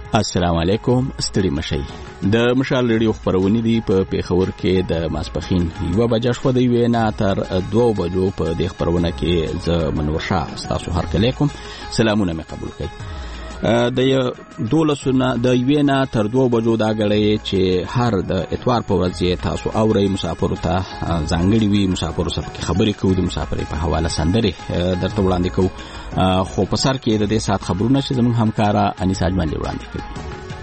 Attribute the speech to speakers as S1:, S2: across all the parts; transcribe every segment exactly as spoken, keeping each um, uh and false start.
S1: السلام علیکم. ستړي مشئ. د مشال ریډیو خبرونه دي په پیښور کې د ماسپخین یو بجې شو د یو نه تر دوه بجو په د خبرونه کې ز منور شاه تاسو هر کله کوم سلامونه مې قبول کړئ. د دولسونه د یو نه تر دوه بجو دا غړې چې هر د اتوار په ورځ تاسو اوري مسافر ته ځانګړي وي مسافر سره کې خبرې کوو د مسافر په حواله سندري درته وړاندې کوو. خو په سر کې د دې سات خبرونه چې زموږ همکارا انیس اجمل وړاندې کوي.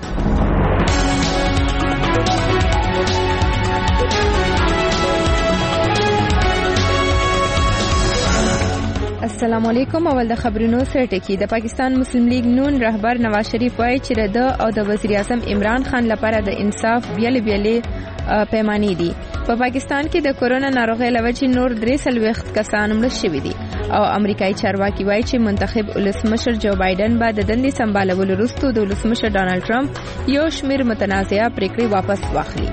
S2: السلام علیکم. اول د خبرونو سره ټکی. د پاکستان مسلم لیگ نون رهبر نواز شریف وایي چې د او د وزیر اعظم عمران خان لپاره د انصاف بیل بیلې پیمانې دي. په پاکستان کې د کورونا ناروغۍ لوجې نور درې سلويخت کسان مړه شوي دي او امریکایي چارواکي وایي چې منتخب ولسمشر جو بایدن به د دندې سمبالولو وروسته د ولسمشر ډانلډ ټرمپ یو شمېر متنازعه پریکړې واپس واخلي.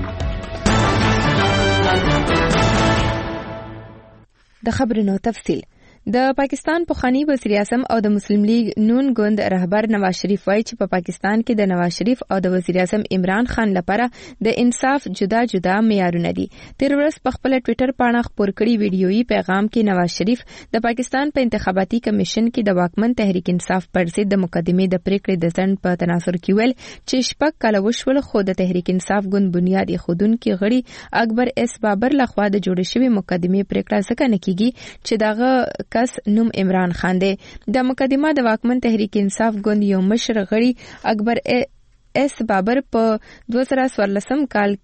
S2: د خبرونو تفصیل. د پاکستان پخوانی وزیر اعظم او د مسلم لیگ نون ګوند رهبر نواز شریف وایي چې په پاکستان کې د نواز شریف او د وزیر اعظم عمران خان لپاره د انصاف جدا جدا معیارونه دي. تیر ورځ په خپل ټوئیټر باندې خبر کړی ویډیويي پیغام کې نواز شریف د پاکستان په انتخاباتي کمیشن کې د واکمن تحریک انصاف پر ضد د مقدمې د پریکړې د ځنډ په تناظر کې ویل چې شپږ کاله وشول خو د تحریک انصاف ګوند بنیادي خودونکو غړي اکبر اس بابر لخوا د جوړ شوی مقدمې پریکړه ځکه نه کیږي چې دغه کس نوم عمران خان دی. د مقدمه د واکمن تحریک انصاف ګوند یو مشر غړي اکبر اس بابر په دوه زره څوارلسم کال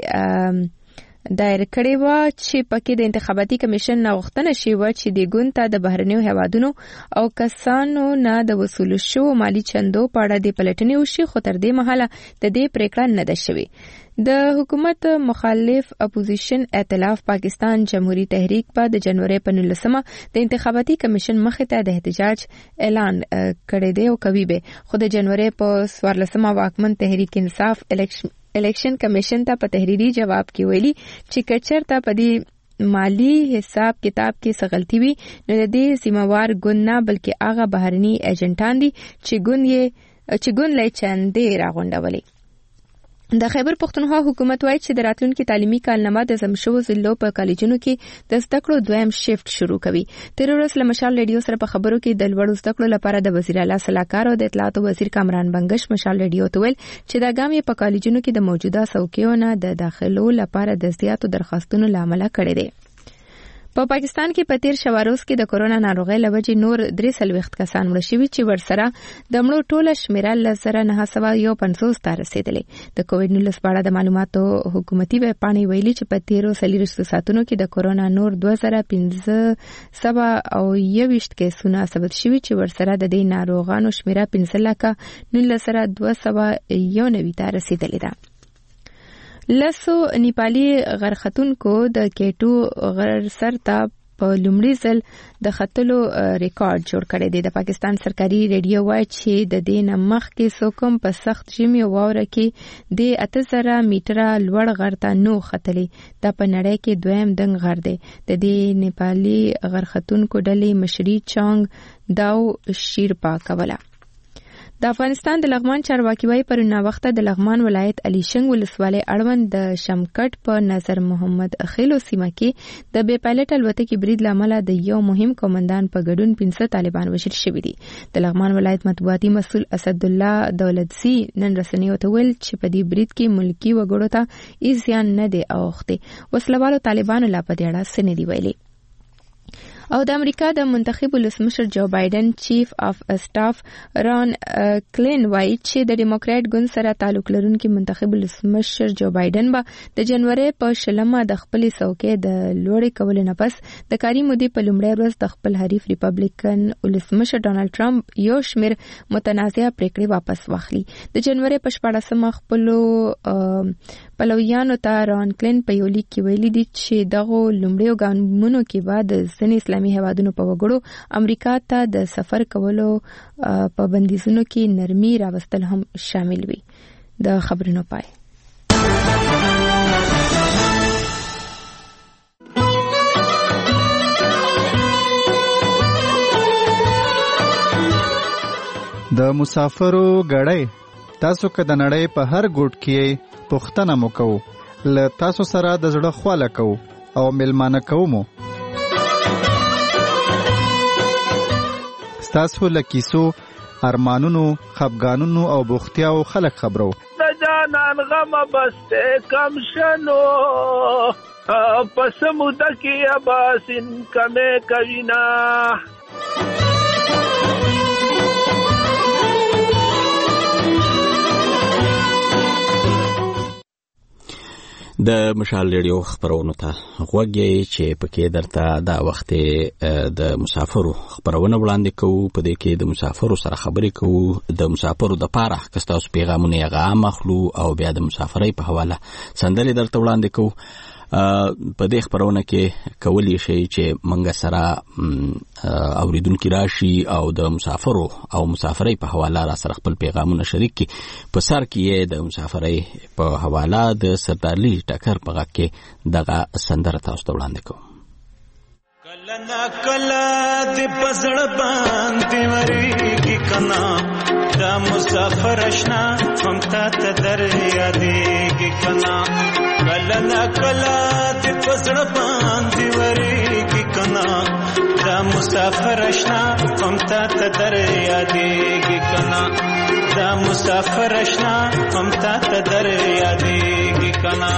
S2: کې دایر کړی و چې پکې د انتخاباتي کمیشن نوښتنه شوی و چې د ګوند ته د بهرنیو هیوادونو او کسانو نه د وصول شو مالی چندو په اړه د پلټنې وشي خو تر دې مهاله د دې پریکړه نه ده شوې. د حکومت مخالف اپوزیشن ائتلاف پاکستان جمهوریت تحریک په د جنوري په نولسمه د انتخاباتي کمیشن مخې ته د احتجاج اعلان کړی دی او کوي به خو د جنوري په څوارلسمه واکمن تحریک انصاف الیکشن الیکشن کمیشن ته په تحریری جواب کې ویلي چې کچرته په دې مالی حساب کتاب کې څه غلطي وي نو د دې سیموار ګوند نه بلکې هغه بهرني ایجنټان دي چې ګوند یې چې ګوند لې چندې راغونډولې. د خیبر پختونخوا حکومت وایي چې د راتلونکي تعلیمي کال نه د زمشو ضلعو په کالجونو کې د زده کړو دویم شیفت شروع کوي. تیر ورځ له مشال ریډیو سره په خبرو کې د لوړو زده کړو لپاره د وزیر اعلی صلاحکار او د اطلاعات وزیر کامران بنگش مشال ریډیو ته ویل چې دا ګام یې په کالجونو کې د موجوده څوکیو نه د داخلو لپاره د زیاتو درخواستونو لامل کړی دی. په پا پاکستان کې په تیر شواروز کې د کورونا ناروغۍ لوجې نور درې سلويخت کسان مړه شوي چې ورسره د مړو ټوله شمیره له زره نه سوه یو پنځوس ته رسېدلې. د کووډ نولس په اړه د معلوماتو حکومتي ویبپاڼې ویلي چې په تیرو څلوېښتو ساعتونو کې د کورونا نور دوه زره پنځه سوه او یوویشت کیسونه ثبت شوي چې ورسره د دې ناروغانو شمیره پنځه لکه نولس زره دوه سوه یو نوي ته رسېدلې ده. لسو نیپالي غرختونکو د کېټو غر سر ته په لومړي ځل د ختلو ریکارډ جوړ کړی دی. د پاکستان سرکاري ریډیو وایي چې د دې نه مخکې څوک په سخت ژمي او واوره کې د اته زره میټره لوړ غر ته نو ختلی. دا په نړۍ کې دویم دنګ غر دی. د دې نیپالي غرختونکو ډلې مشري چانګ داو شیرپا کوله. د افغانستان د لغمان چارواکي وایي پرون وخته د لغمان ولایت علي شنګ ولسوالۍ اړوند د شمکټ په نظر محمد خیلو سیمه کې د بې پایلټ الوتکې برید لامل د یو مهم قومندان په ګډون پنځه طالبان وژل شوي دي. د لغمان ولایت مطبوعاتي مسؤل اسد الله دولتزي نن رسنیو ته ویل چې په دې برید کې ملکی وګړو ته هیڅ زیان نه دی اوښتی. وسلوالو طالبانو لا په دې اړه څه نه دي ویلي. او د امریکا د منتخب ولسمشر جو بایدن چیف اف سټاف ران کلین وایي چې د ډیموکرات ګوند سره تعلق لرونکي منتخب ولسمشر جو بایدن به د جنوري په شلمه د خپل څوکۍ د لوړې کولو نه پس د کاري مودې په لومړۍ ورځ د خپل حریف ریپبلیکن ولسمشر ډانلډ ټرمپ یو شمېر متنازعه پریکړې واپس واخلي. د جنوري په شپاړسمه خپلو پلویانو ته ران کلین په یو لیک کې ویلي دي چې دغه لومړیو ګامونو کې به د ځینې اسلامي هیوادونو په وګړو امریکا ته د سفر کولو په بندیزونو کې نرمي راوستل هم شامل وي. د خبرونو پای.
S3: د مسافرو غړې تاسو که د نړۍ په هر ګوټ کې پوښتنه مو کوو، له تاسو سره د زړه خواله کوو او میلمانه کوو مو. ستاسو له کیسو، ارمانونو، خفګانونو او بوختیاو خلک خبرو.
S4: د جانان غم بسته کم شنو پس موده کې اباسین کمه کوینا.
S1: د مشال ریډیو خبرونو ته غوږی چې پکې درته دا وخت د مسافرو خبرونه وړاندې کوو. په دې کې د مسافرو سره خبرې کوو، د مسافرو د پاره که ستاسو پیغامونه یې غام اخلو او بیا د مسافرۍ په حواله سندرې درته وړاندې کوو. په دې خبرونه کې کولی شي چې منګه سره اوریدونکو راشي او د مسافرو او مسافرۍ په حواله را سره خپل پیغامونه شریک کړي. په سر کې د مسافرۍ په حواله د سردارلی ټکر په غږ کې دغه سندره تاسو ته وړاندې کوم.
S5: کله نا کله د پزړ باندې وریږي کنا دا مسافر اشنا هم ته در یادېږي کنا. کله نا کله د پزړ باندې وریږي کنا دا مسافر اشنا هم ته در یادېږي کنا. دا مسافر اشنا هم ته در یادېږي کنا.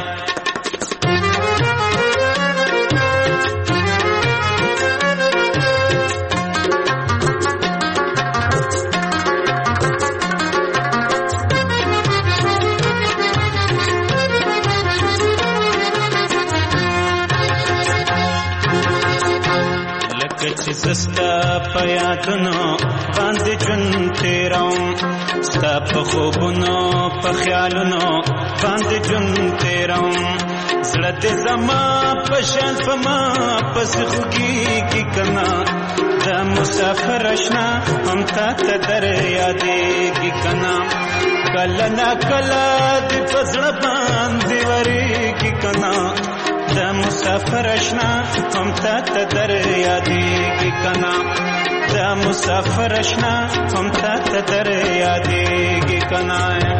S5: زستا په یادونو باندې جون تیروم، ستا په خوبونو په خیالونو باندې جون تیروم. زړه دې زما په شان په ما پسې خوږېږي کنا دا مسافر اشنا هم تا ته در یادېږي کنا. کله نا کله دې په زړه باندې وریږي کنا دا مسافر اشنا هم تا ته در یادېږي کنا. دا مسافر اشنا هم تا ته در یادېږي کنا.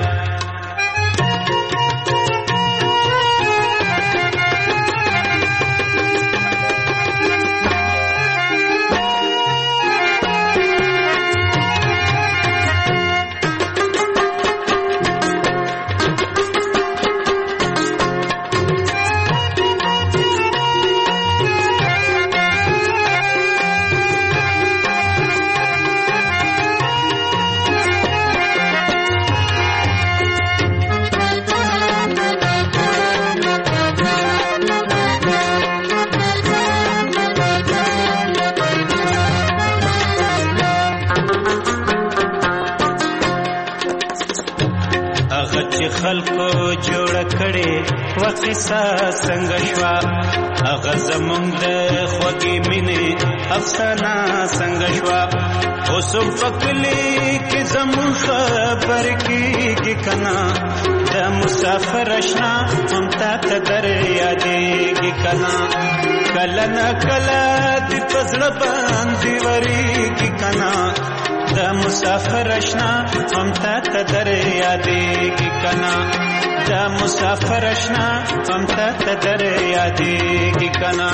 S5: خلکو جوړ کړي وقصه څنګه شوا هغه زمونږ د خوږې مینې افسانه څنګه شوا. اوس په کلي کې زمونږ خبر کېږي کنا د مسافر اشنا هم تا ته در یادېږي کنا. کله نه کله د پزړه باندې وریږي کنا دا مسافر اشنا هم تا ته در یادېږي کنا. دا مسافر اشنا هم تا ته در یادېږي کنا.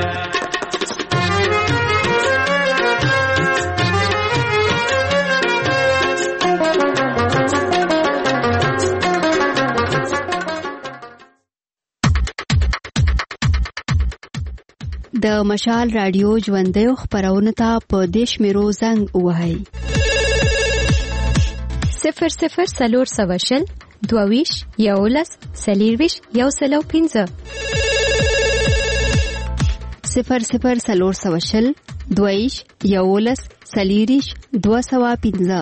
S6: د مشال رادیو ژوندیو خبرونه ته په دیش میرو زنګ وهاي
S2: صفر صفر سلور سوشل دوویش یولس سلیرویش یو سلو پینزه
S6: صفر صفر سلور سوشل دوویش یولس سلیریش دو سوا پینزه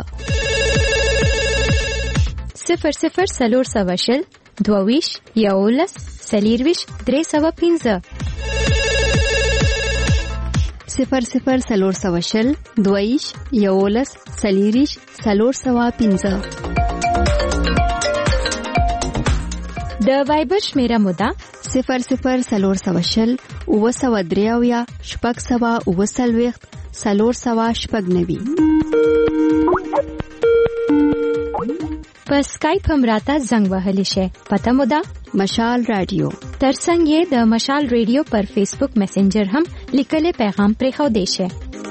S2: صفر صفر سلور سوشل دوویش یولس سلیرویش درې سوا پینزه
S6: صفر صفر سلور سوشل دویش یولس سلیریش سلور سوا پینزه.
S2: د وایبر شمیره مودا
S6: صفر صفر سلور سوشل اوه سوا دریاویا شپږ سوا اوه سلویښت سلور سوا شپږ نوي.
S7: په اسکایپ هم راته زنګ وهلی شي. پته مو ده
S6: مشال رادیو.
S7: ترڅنګ یې د مشال رادیو پر فیسبوک میسنجر هم لیکلي پیغام پرېښو دی شي.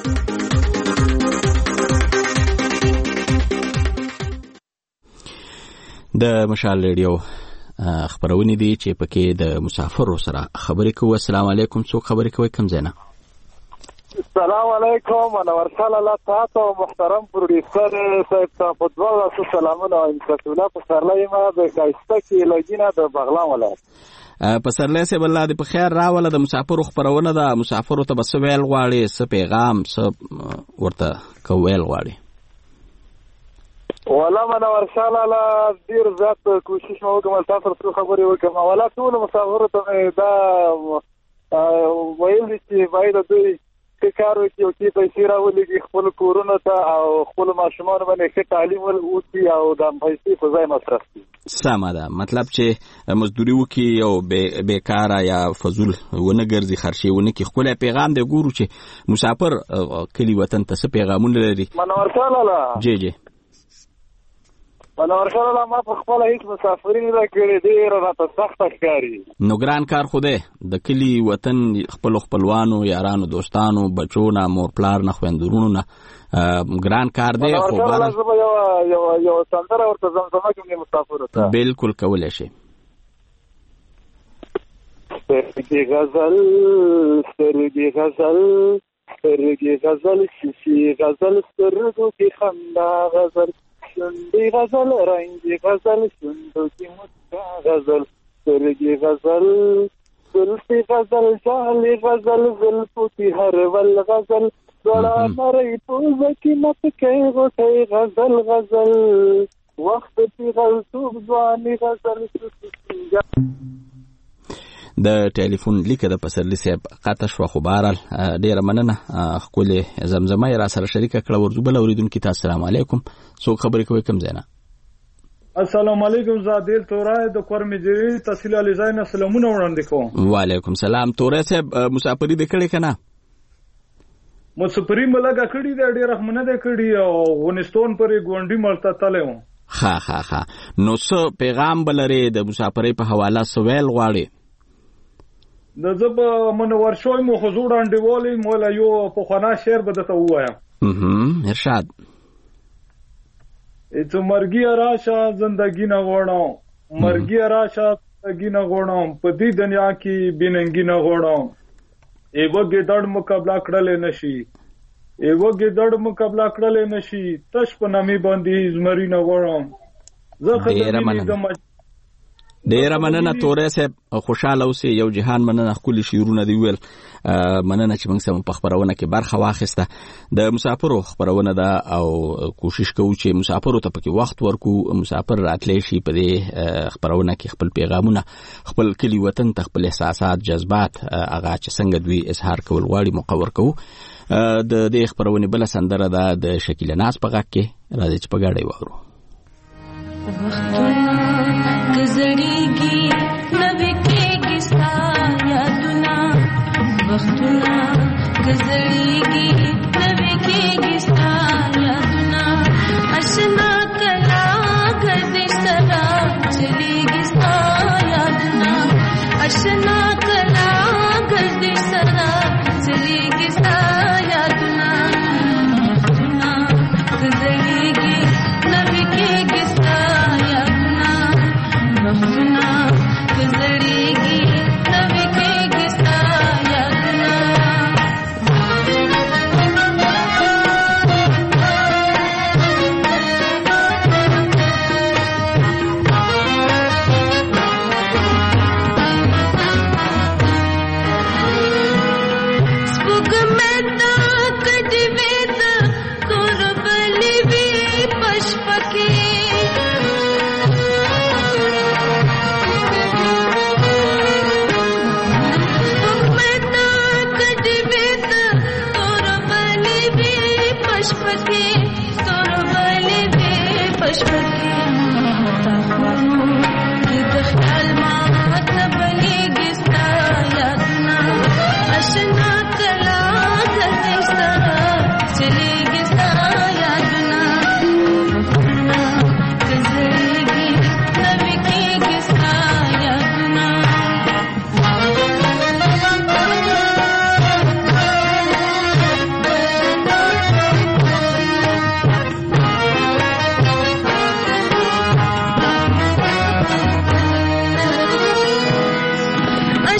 S1: د مشال رادیو خبرونه دي چې پکې د مسافرو سره خبرې کوي. السلام علیکم. څوک خبرې کوي کوم ځای نه؟
S8: السلام علیکم. منور صلی الله تعالی محترم پروډوسر صاحب ته په دواړو سلامونه او انشاءالله په سرلای ما د کایسته کې لګینا د بغلان ولایت
S1: په سرلای سه بل الله دې په خیر راوله. د مسافرو خبرونه د مسافرو ته بس ویل غواړي څه پیغام څه ورته کویل غواړي؟
S8: ولا منور صلی الله ډیر زیات کوشش مو وکړم تاسو سره خبرې وکړم. ولا ټول مسافرو ته دا ویل چې باید دوی کار وکړي او چې پیسې راولېږي خپل کورونو ته او خپل ماشومانو باندې ښه تعلیم وکړي او د پیسې په ځای مصرف کړي.
S1: سمه ده. مطلب چې مزدوري وکړي او بیکاره یا فضول ونه ګرځي خرچې ونه کړي. خپل پیغام دی ګورو چې مسافر کلی وطن ته څه پیغامونه لري.
S8: منور صلی الله
S1: جی جی
S8: منور صلی الله ما په خپل هیڅ مسافرین نه کړی ډیر راته سخت ښکاري.
S1: نو ګران کار خو دی د کلی وطن خپل خپلوانو یارانو دوستانو بچو نه مور پلار نه خويندورونو نه ګران کار دی. خو
S8: بل یو یو یو سندره ورته زمزمه کوي مسافر ته
S1: بالکل کولای شي.
S8: سترګې غزل سترګې غزل سترګې غزل شي غزل سترګو کې خندا غزل شندی غزل رنگی غزل شندو کی مسکا غزل سرگی غزل زلفی غزل جالی غزل زلفو کی ہر ول غزل بڑا مری پوز کی مت کے غٹے غزل غزل وقت کی غلطوب ځواني غزل سسنجا.
S1: د ټلیفون لیکه د پسرلی صاحب قطع شو. خو بهرحال ډیره مننه. خپل زمزمه را سره شریکه کړه. ورځو بل اوریدونکو ته السلام علیکم. څوک خبرې کوي کوم ځای نه؟
S9: السلام علیکم. زادیل تورای د کورمجری تحصیل علی زاین سلامونه وړاندې کوم.
S1: وعلیکم سلام. تورای صاحب مسافری د کړي کنه؟
S9: مسافری ملګه کړي د ډیره رحمنه د کړي او ونستون پرې ګونډي ملته تلم.
S1: ها ها ها. نو څه پیغام بلره د مسافری په حواله سوال غواړي؟
S9: د زب منور شوی مو حضور انډیوالی مولا یو په خنا شعر بدته وایم.
S1: اها ارشاد.
S9: اته مرګي راشه زندګی نه غوړم مرګي راشه زندګی نه غوړم په دې دنیا کې بیننګي نه غوړم. ایوګه دړ مقابله کړل نشي ایوګه دړ مقابله کړل نشي تش په نامي باندې زمري نه غوړم. زه خدای ډیره مننه تورې صاحب. خوشاله اوسې. یو جهان مننه. خپل شعرونه دی ویل مننه چې موږ سم په خبرونه کې برخه واخیسته. د مسافرو خبرونه ده او کوشش کوو چې مسافرو ته پکې وخت ورکو. مسافر راتلی شي په دې خبرونه کې خپل پیغامونه خپل کلی وطن ته خپل احساسات جذبات هغه چې څنګه دوی اظهار کول غواړي مقور کوو. د دې خبرونه بل سندره ده د شکیل ناز په غږ کې راځي چې په ګاډي واورو.
S10: گزریگی نبکیگی ستا یادنا وختنا گزریگی نبکیگی ستا یادنا اشنا کلا گردش سرا چلیگی ستا یادنا اشنا کلا گردش سرا چلیگی ستا یادنا وختنا گزریگی نبکیگی ستا یادنا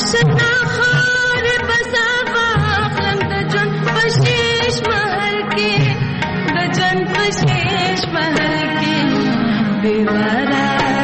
S10: اشنا خار بساوا خلم د جن پشیش محل کې د جن پشیش محل کې بیوارا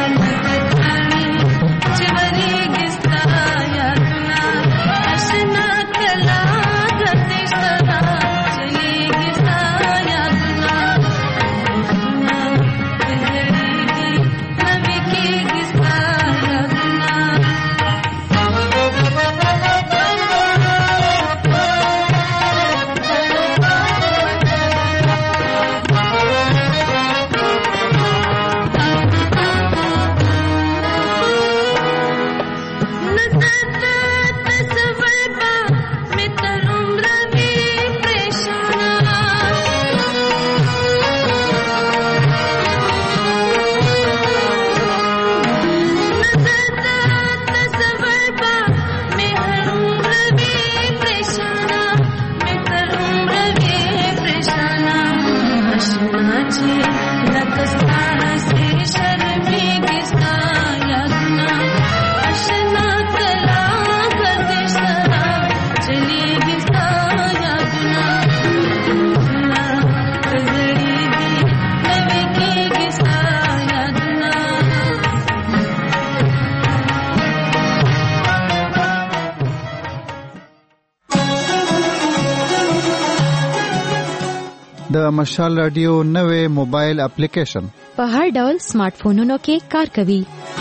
S3: د مشال رادیو نوې موبایل اپلیکیشن
S7: په هر ډول سمارټ فونونو کې کار کوي.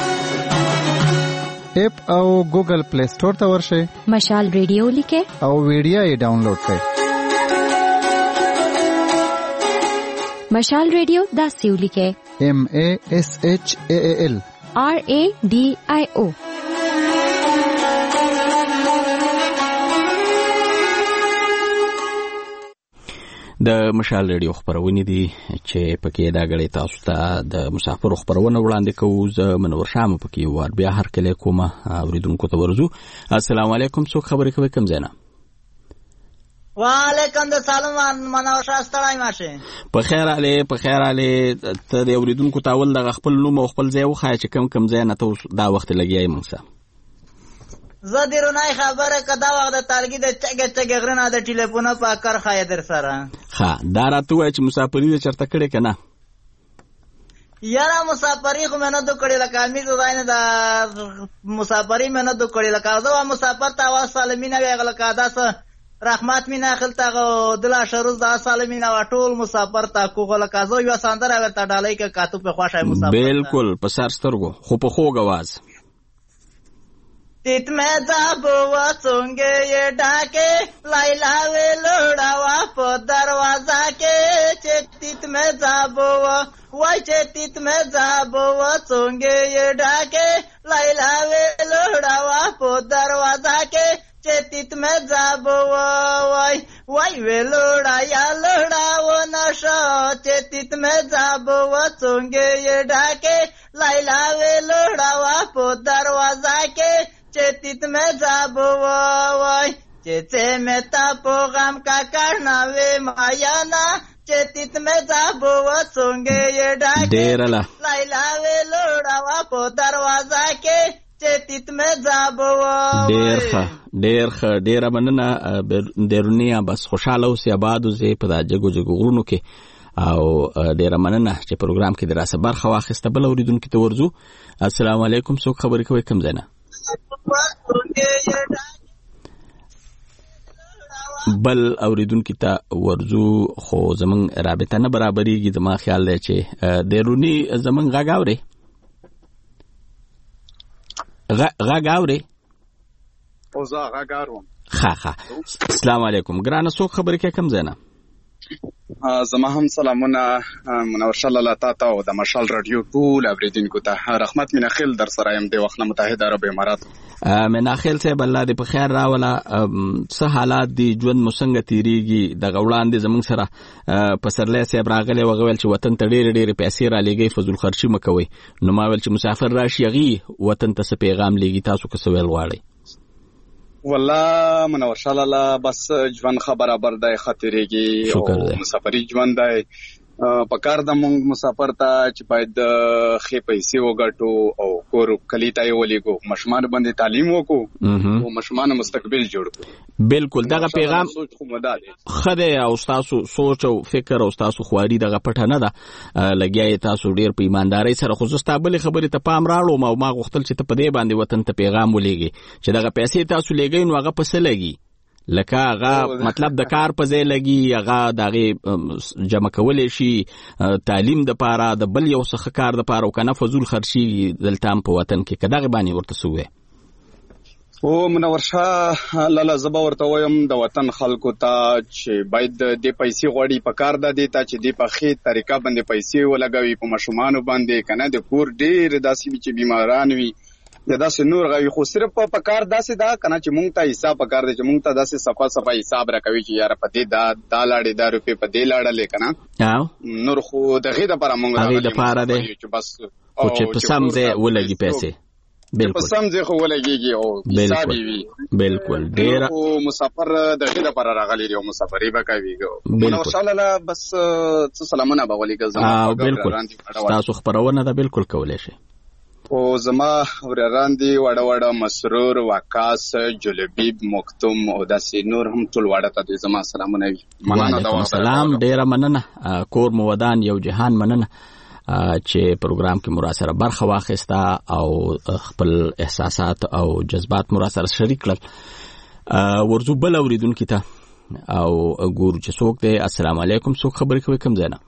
S3: اپ او ګوګل پلی سٹور ته ورشئ،
S7: مشال رادیو لیکه
S3: او ویډیو یې ډاونلوډ کړئ.
S7: مشال رادیو داسې ولیکه
S3: ایم ا اس ایچ ا ال
S7: آر ا ډي آی او.
S1: د مشال رادیو خبرونه دي چې پکې دا غړي تاسو ته د مسافر خبرونه وړاندې کوو. زه منور شام پکې ور بیا هر کله کومه اوریدونکو ته ورزو. السلام علیکم، څوک خبرې کوي؟ کوم ځای نه؟
S11: وعلیکم السلام، منور شاه ستړی ماشه. په
S1: خیر علي په خیر علي ته د اوریدونکو تاول د خپل نوم او خپل ځای وخای چې کم کم ځای نه ته دا وخت لګیای مونږه.
S11: زه د رونای خبره کدا وخت د تارګي د چګه چګه غرنه د ټلیفون په کار خای در سره.
S1: ها دا راته وای چې مسافری د چرته کړي کنه.
S11: یاره مسافری خو مینه دو کړي لکه می زاین د مسافری مینه دو کړي لکه زه مسافر ته وا سالمینه ویغه لکه داس رحمت مینا خلتا دلا شروز دا سالمینا ټول مسافر تا کوغه لکه زه یو ساندره ورته ډالۍ ک کاتو په خوښه مسافر.
S1: بالکل په سر سترګو خو په خوګ आवाज
S11: تیت میں جابوا څنګه یې ډاکه لایلا وی لوړاوا په دروازه کې چې تیت میں جابوا وای چې تیت میں جابوا څنګه یې ډاکه لایلا وی لوړاوا په دروازه کې چې تیت میں جابوا وای وای وی لوړا یا لوړاو نشو چې تیت میں جابوا څنګه یې ډاکه لایلا وی لوړاوا په دروازه کې چیتیت میں جابو وای چیتے میں تا پوغام کا کرنا وے مایانا چیتیت میں جابو سونگے یہ ڈاکے لائلا وے لوڑا وا پو دروازہ کے چیتیت میں جابو
S1: ډیر ښه ډیر ښه ډیره مننه. ډیرونیا بس خوشاله اوسې آباد اوسې په دا جګو جګو غرونو کې او ډیره مننه چې پروګرام کې دراسه برخه واخیسته. بل اوریدونکو ته ورځو. السلام علیکم، څوک خبرې کوي؟ کوم ځای نه؟ بل اوریدونکو ته ورځو خو زمون رابطه نه برابرېږي. زما خیال دی چې دیرونی زمون غږ اوري غږ اوري
S12: او زه غږ اورم.
S1: ښه ښه السلام علیکم ګرانه، څوک خبرې کوي؟ کوم ځای نه؟
S12: زما هم سلامونه منور شاه لاله تاته او د مشال رادیو ټول اوریدونکو ته. رحمت مینا خیل در سره یم د وخت متحده عرب امارات.
S1: مینا خیل صاحب الله دې په خیر راوله. څه حالات دي؟ ژوند مو څنګه تیریږي؟ د غوړاندې زمونږ سره پسرلی صاحب راغلی وغویل چې وطن ته ډېرې ډېرې پیسې را لېږئ، فضول خرچي مه کوئ. نو ما ویل چې مسافر راشي هغې وطن ته څه پیغام لېږي، تاسو که څه ویل غواړئ؟
S12: والله منور شاه لاله بس ژوند ښه برابر دی، ښه تېرېږي او مسافري ژوند دی. په کار د مونږ مسافر ته چې باید خې پیسې وګټو او کور کلی ته یې ولېږو ماشومان باندې تعلیم وکړو او ماشومان مستقبل جوړ کړو.
S1: بالکل دغه پیغام خده او تاسو سوچ او فکر او تاسو خواري دغه پټه نه ده لګیا تاسو ډیر په ایمانداري سره خو زستا بل خبره ته پام راړو ما ما غوښتل چې ته په دې باندې وطن ته پیغام ولېږي چې دغه پیسې تاسو لګی نو هغه پسې لګي لکه هغه مطلب د کار په ځای لګي هغه دغه جمع کولای شي تعلیم د پاره د بل یو څه کار د پاره او کنه فزول خرچي دلته په وطن کې کداغه باندې ورته سوې
S12: او منور شاه لاله زبا ورته وایم د وطن خلکو ته چې باید د پیسې غوړي په کار د دیتا چې د پخې طریقه باندې پیسې ولګوي په ماشومان باندې کنه د کور ډیر داسې چې بیماران وي یا داسې نور غوي خو صرف په کار داسې دا کنه چې مونږ ته حساب پکار دی چې مونږ ته داسې صفه صفه حساب راکوي چې یار په دې دا دا لاړې دا روپې په دې لاړلې کنه نور خو دغه د لپاره مونږ راغلي د لپاره دی چې بس
S1: او چې په سم ځای ولګي پیسې بالکل
S12: په سم ځای خو ولګيږي او حساب وي
S1: بالکل ډیر
S12: او مسافر دغه د لپاره راغلي دی او مسافرې به کوي نو ان شاء الله بس سلامونه به ولګل
S1: زما بالکل تاسو خبرونه ده بالکل کولای شي
S12: او زما ورران دي وړه وړه مسرور وقاص جلبیب مکتوم او داسې نور هم ټول وړه ته زما سلامونه وي.
S1: مننه سلام ډیره مننه کور مو ودان یو جهان مننه چې پروګرام کې مراسره برخه واخیسته او خپل احساسات او جذبات مراسره شریک کړل. ورزو بل اوریدونکو ته او ګورو چې څوک دی. السلام علیکم څوک خبرې کوي کوم ځای نه؟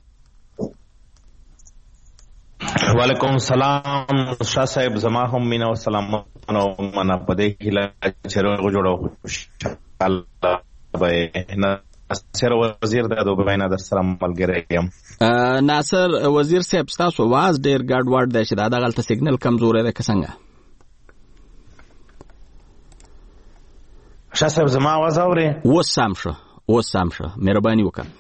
S13: وعلیکم السلام شاه صاحب زما هم مینا او سلام نو منا پدې هله چرغ جوړو الله به ناصر وزیر د دوبه نه د سلام ملګری یم.
S1: ناصر وزیر صاحب تاسو واز ډیر ګډ ورډ دی چې دا غلطه سیګنل کمزورې ده که څنګه؟
S13: شاه صاحب زما आवाज اوري؟
S1: اوس سم شو اوس سم شو مهرباني وکړه.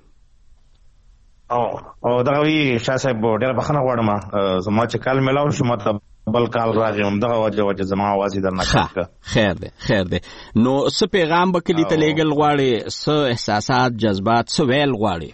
S13: او او دا وی شاه صاحب ډېر بخښنه غواړم زما چې کال ملاو شو مته بل کال راغیم دغه وجه وجه زما आवाज درنه کړه.
S1: خیر دی خیر دی. نو څه پیغام به کلی ته لېږل غواړي څه احساسات جذبات څه ویل غواړي؟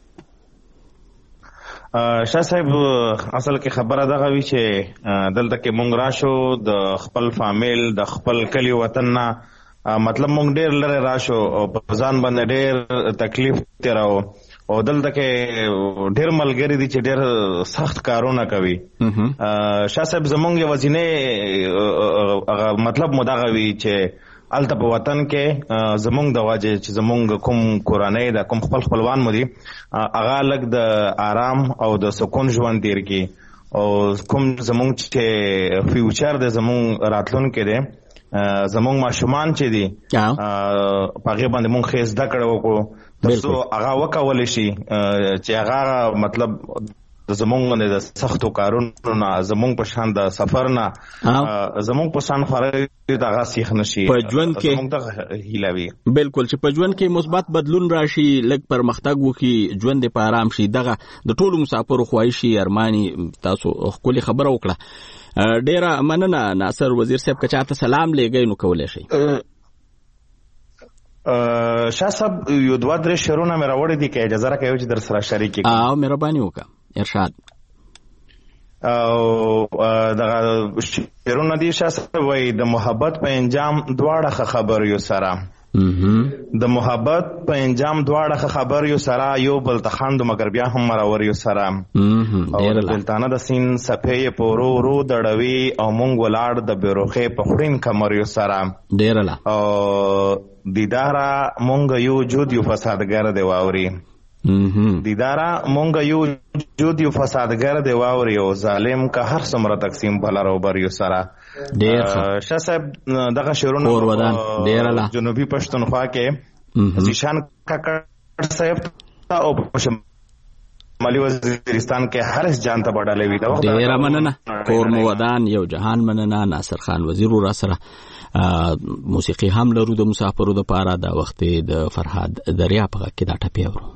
S13: شاه صاحب اصل کې خبره دغه وی چې دلته کې مونږ راشو د خپل فامیل د خپل کلی وطن نه مطلب مونږ ډېر لري راشو او په ځان باندې ډېر تکلیف تیراو او دلته کې ډېر ملګری دي چې ډېر سخت کارونه کوي. شاه صاحب زمونږ یو ځینې مطلب مداغوي چې الته په وطن کې زمونږ د واجه چې زمونږ کوم کورنۍ د کوم خپل خپلوان مو دي هغه لږ د آرام او د سکون ژوند تیر کی او کوم زمونږ چې فیوچر د زمونږ راتلونکي دی زمونږ ماشومان چې دي پاغه باندې مونږ خېز د کړو کو تاسو هغه وکول شي چې هغه مطلب زمونږ د سختو کارونو نه زمونږ په شان د سفر نه زمونږ په شان خوري دغه سیخ نشي
S1: په ژوند کې
S13: زمونږ ته هیلوي
S1: بالکل چې په ژوند کې مثبت بدلون راشي لږ پرمختګ وکړي ژوند په آرام شي دغه د ټولو مسافرو خواهشي ارماني تاسو خپل خبره وکړه. ډیره مننه ناصر وزیر صاحب که چاته سلام لېږئ نو کولی شئ.
S13: شاه صاحب یو دوه درې شعرونه مې راوړي دي که اجازه راکوئ چې در سره شریک کړم؟
S1: او مهرباني وکړه ارشاد.
S13: او دغه شعرونه دي شاه صاحب وایي د محبت په انجام دواړه خبر یو سره د محبت په انجام دواړه خبر یو سره یو بل ته خاندو مگر بیا هم مراور یو سره او د بلتانه د سین سپې په ورو ورو دړوي او مونږ ولاړ د بیروخې په خورین کمر یو سره
S1: ډیر لا
S13: او دیدارا مونږ یو جود یو فسادګر دی واوري دیدارا مونږ یو جود یو فسادګر دی واوري او ظالم که هر څومره تقسیم بلارو بر یو سره
S1: ډیر
S13: شاه صاحب دغه شعرونه
S1: اور ودان ډیر لا
S13: جنوبي پښتونخوا کې زیشان کاکړ صاحب او شمالي وزیرستان کې حارث جان ته بډاله وی دا
S1: ډیر مننه کور مو ودان یو جهان مننه ناصر خان وزیر را سره موسیقي هم لرو د مسافرو د پاره دا وخت د فرهاد دریا په کې دا ټپی ورو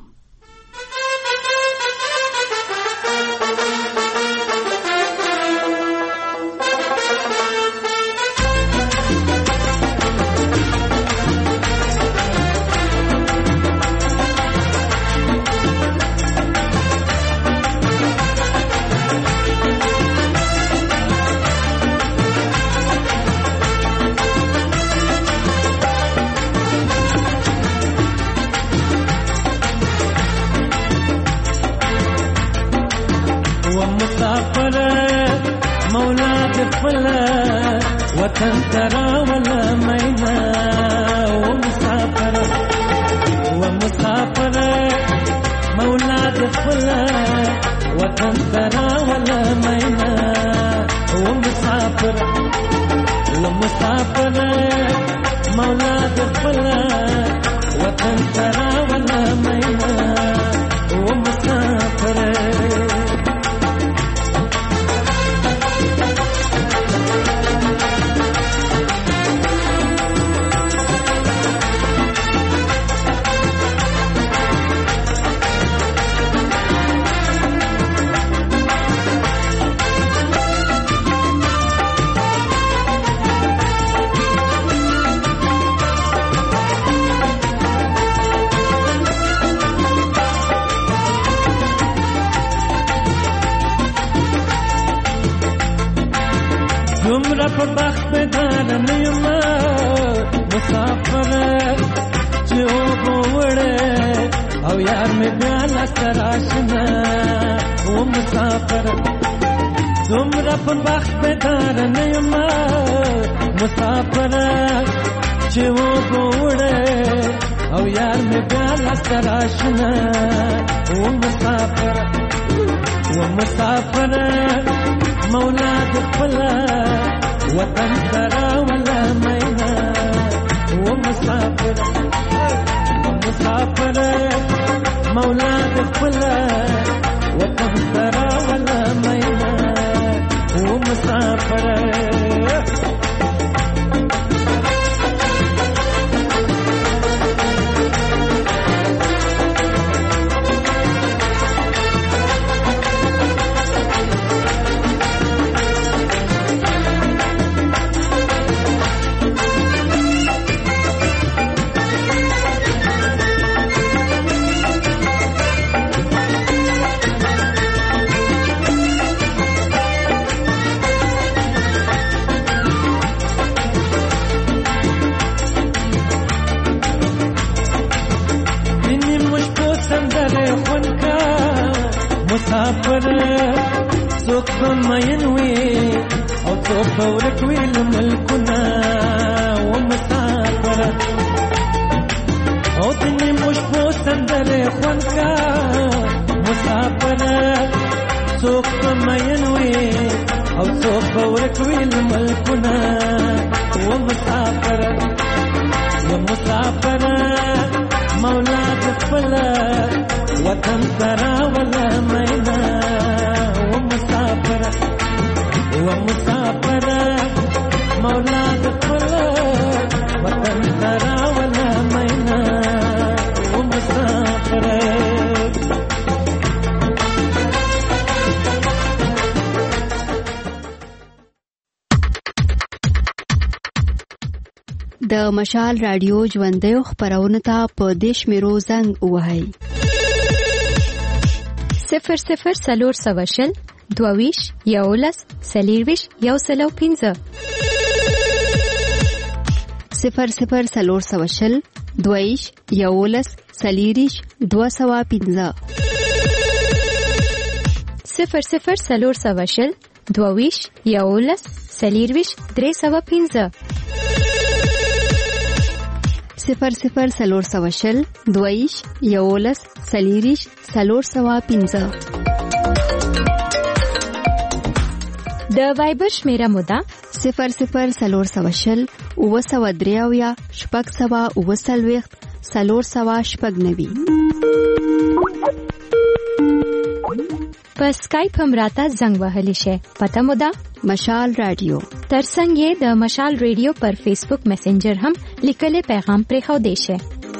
S14: خپل وطن تراوله مینا و مسافر و مسافر مولا د خپل وطن تراوله مینا و مسافر و مسافر مولا د خپل وطن تراوله مینا و مسافر دومره په بخت بدار نه یم مسافر چې اوبه وړې او یار مې بیا لاسته راشنه و مسافر دومره په بخت بدار نه یم مسافر چې اوبه وړې او یار مې بیا لاسته راشنه و مسافر و مسافر مولا د خپل وطن تراوله مینا و مسافر و مسافر مولا د خپل وطن تراوله مینا و مسافر مسافر څوک به مین وي او څوک به ورک وي له ملکونه و مسافر او د نیمو شپو سندرې خوند کا مسافر څوک به مین وي او څوک به ورک وي له ملکونه و مسافر و مسافر مولا د خپل وطن تراوله مینا و مسافر و مسافر مولا د خپل وطن تراوله مینا و مسافر
S6: د مشال رادیو ژوندۍ خبرونه ته په دیش میرو زنګ وهاي
S7: صفر صفر سلور سوشل دوویش یولس سلیرویش یو سلو پینزه
S6: صفر صفر سلور سوشل دوویش یولس سلیریش دو سوا پینزه
S7: صفر صفر سلور سوشل دوویش یولس سلیرویش درې سوا پینزه
S6: صفر صفر سلور سوشل دویش یولس سلیریش سلور سوا پینزه
S7: د وایبر شمیره مودا
S6: صفر صفر سلور سوشل اوه سوا دریاویا شپږ سوا اوه سلویښت سلور سوا شپږ نوي
S7: په سکایپ هم راته زنګ وهلی شي پته مودا
S6: مشال رادیو
S7: ترڅنګ یې د مشال رادیو پر فیسبوک میسنجر هم لیکلي پیغام پرې خو دی شي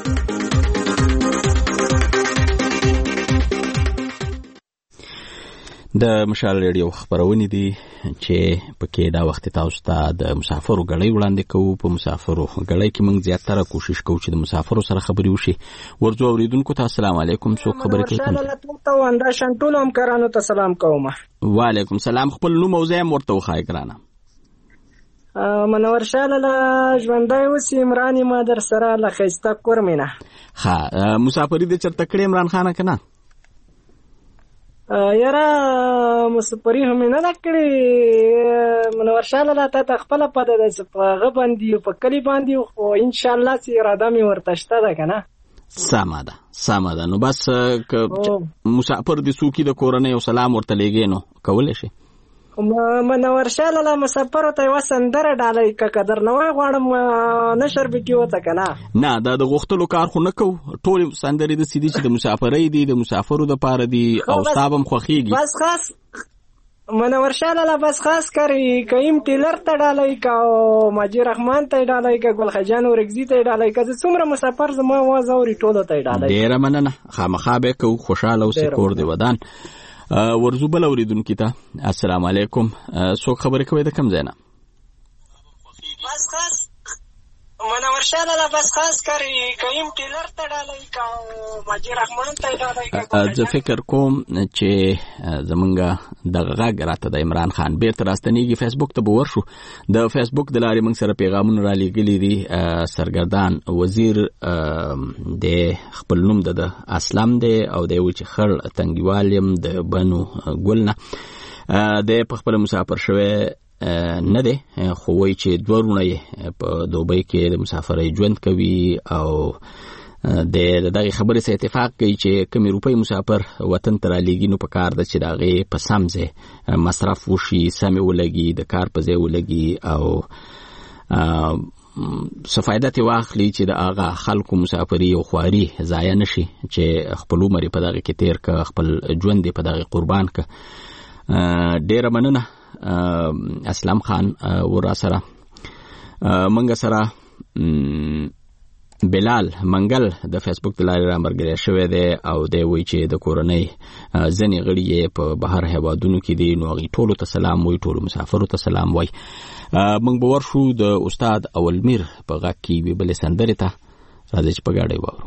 S1: د مشال رادیو خبرونه دي چې پکې دا وخت تاسو ته د مسافرو غړي وړاندې کوو په مسافرو غړي کې موږ زیاتره کوشش کوو چې د مسافرو سره خبرې وشي ورځو اوریدونکو ته السلام علیکم څوک خبرې کوي
S15: مشال ته وندا شنټول هم کرانو ته سلام کوم
S1: وعلیکم سلام خپل نوم او ځای مرته وخای ګرانه
S15: منور شاله ژوندۍ اوس عمران ما در سره لخيسته کورمینه
S1: ها مسافرې د چرته کړې عمران خان کنه
S15: یاره مسافري هم نه دا کړې منور شاه لاله ته خپله پته ده په هغه باندې په کلي باندې خو انشاءالله چې اراده مې ورته شته ده که نه
S1: سمه ده سمه ده. نو بس که مسافر دې څوک د کورنۍ او سلام ورته لیږې نو کولی شي
S15: منور شاه لاله مسافرو ته یوه سندره ډالۍ که که درنه وغواړم نشر به کې وته که نه
S1: نه دا د غوښتلو کار خو نه کوو. ټولې سندرې داسې دي چې د مسافرۍ دي د مسافرو دپاره دي او ستا به هم خوښېږي.
S15: بس خاص منور شاه لاله بس خاص کر کیم ټیلر ته ډالۍ که او ماجي رحمان ته یې ډالۍ که ګلخجان اورکزي ته یې ډالۍ که چې څومره مسافر زما اواز اوري ټولو ته یې ډالۍ.
S1: ډېره مننه خامخا به یې کوو. خوشحاله اوسې کور دې ودان. ورزو بل اوریدونکي ته السلام علیکم. څوک خبرې کوي د کوم ځای نه؟
S15: بس خاص منور شاه لاله بس خاص کر کیم ټیلر ته ډالۍ که او ماجي رحمان ته یې ډالۍ که.
S1: زه فکر کوم چې زمونږ دغه غږ راته د عمران خان بیرته راستنېږي. فیسبوک ته به ورشو. د فیسبوک د لارې موږ سره پیغامونه را لیږلي دي. سرګردان وزیر د خپل نوم د اسلام دی او دی وایي چې خړ تنګیوال یم د بنو ګل نه. دی په خپله مسافر شوی نه دی خو وایي چې دوه وروڼه یې په دوبۍ کې د مسافرۍ ژوند کوي او د دغې خبرې سره اتفاق کوي چې کومې روپۍ مسافر وطن ته رالیږي نو په کار ده چې د هغې په سم ځای مصرف وشي، سمې ولګي، د کار په ځای ولګي او څه فایده ترې واخلي چې د هغه خلکو مسافري او خواري ضایع نه شي چې خپل عمر یې په دغې کې تېر که، خپل ژوند یې په دغې قربان که. ډېره مننه اسلام خان ورا سره. منګه سره بلال منګل د فیسبوک د لارې رامرګری شوی دی او دی وایي چې د کورنۍ ځینې غړي یې په بهر هیوادونو کې دي نو هغوی ټولو ته سلام وایي، ټولو مسافرو ته سلام وایي. موږ به ورشو د استاد اولمیر په غږ کې یوې بلې سندرې ته. راځئ چې په ګاډۍ واورو.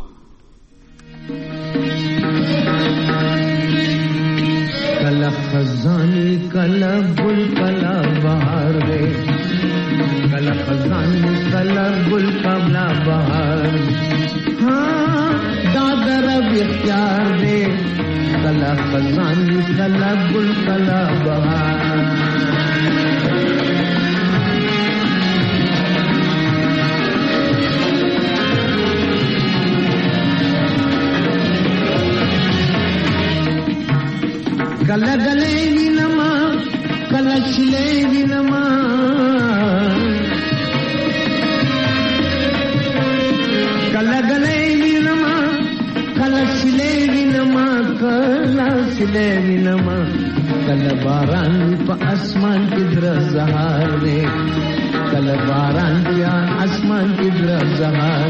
S16: کلا خزانی کلا گل کلا بہار دے، کلا خزانی کلا گل کلا بہار، ہاں دادر اب اختیار دے، کلا خزانی کلا گل کلا بہار. کلا گلے وی نما کلا چلے وی نما، کلا گلے وی نما کلا چلے وی نما، کلا چلے وی نما، کلا باران پا اسمان کی در زہار دے، کلا باران پا اسمان کی در زہار،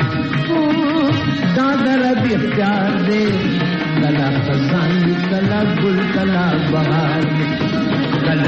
S16: دادر اب اختیار دے، کلا خزانی کلا گل کلا بہار، کلا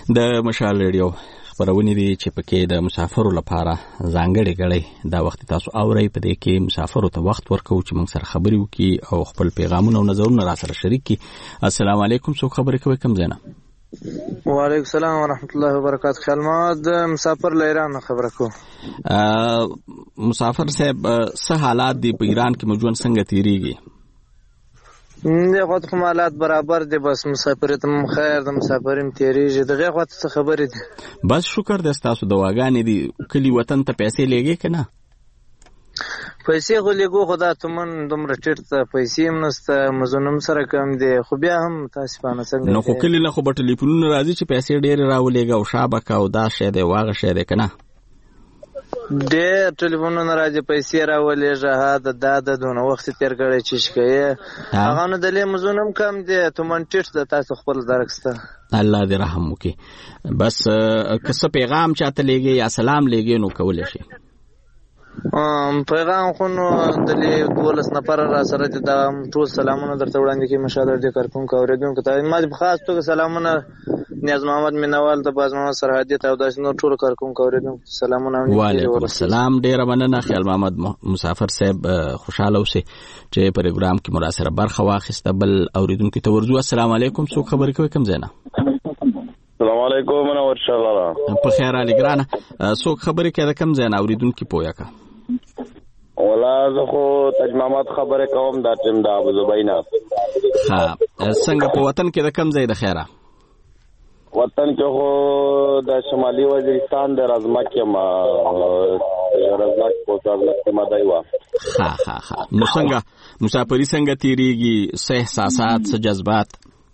S1: د مشال ریډیو خبرونه دي چې پکې د مسافرو لپاره ځانګړي غړي دا وخت تاسو اورئ په دې کې مسافرو ته وخت ورکو چې موږ سره خبرې وکړي او خپل پیغامونه او نظرونه را سره شریک کړي. السلام علیکم، څوک خبرې کوي کوم ځای نه؟
S17: وعلیکم السلام ورحمت الله وبرکاته. خیال ما د مسافر له ایران خبره کو.
S1: مسافر صاحب څه حالات دي په ایران کې موجود څنګه تیریږي؟
S17: دغه کوم حالات برابر دي، بس مسافرت هم خیر د مسافرین تیریږي. دغه وخت څه خبرې دي؟
S1: بس شکر د تاسو دواګانې دي کلی وطن ته پیسې لګي کنه؟
S17: پیسې خو لګو خدا تمن دومره ټیټ ته پیسې هم نسته، مزونم سره کم دي، خو بیا هم تاسفانه څنګه
S1: نو خو کلی نه خو په ټلیفونونو راځي چې پیسې ډېرې راولېږه او شابک او دا شی دی واغه شی دی کنه؟
S17: ډېر ټلیفونونه راځي پیسې راولېږه ها د دا د دونه وخت تېر کړی چې شکایې هغه نو د لې مزونم کم دی، تمن ټیټ ده، تاسو خپل درک سته.
S1: الله دې رحم وکړي. بس که څه پیغام چاته لېږي یا سلام لېږي نو کولی شي.
S17: پیغام خو نو د دولس نفر را سره دي، دا ټول سلامونه درته وړاندې کوي مشال ریډیو کارکونکو اورېدونکو ته. ما په خاص توګه سلامونه نیاز محمد مینوال ته، باز محمد سرحدي ته او داسې نور ټولو کارکونکو اورېدونکو سلامونه.
S1: وعلیکم السلام، ډېره مننه. خیال محمد مسافر صاحب خوشحاله اوسئ چې پروګرام کې مو را سره برخه واخیسته. بل اورېدونکو ته ورځو. السلام علیکم، څوک خبرې کوي کوم ځای نه؟
S18: السلام علیکم، منور شه الله.
S1: په خیر علي ګرانه، څوک خبرې کوي کوم ځای نه اورېدونکي پوهه کا؟
S18: ولا زه خو تاج محمد خبرې کوم دا ټیم د ابو زبیر نه.
S1: ها څنګه په وطن کې د کوم ځای د خیره؟
S18: وطن کې خو د شمالي وزیرستان د رازمک کې ما رازمک په ځای کې ما دایوا.
S1: ها ها ها نو څنګه مسافری څنګه تیریږي؟ څه احساسات، څه جذبات؟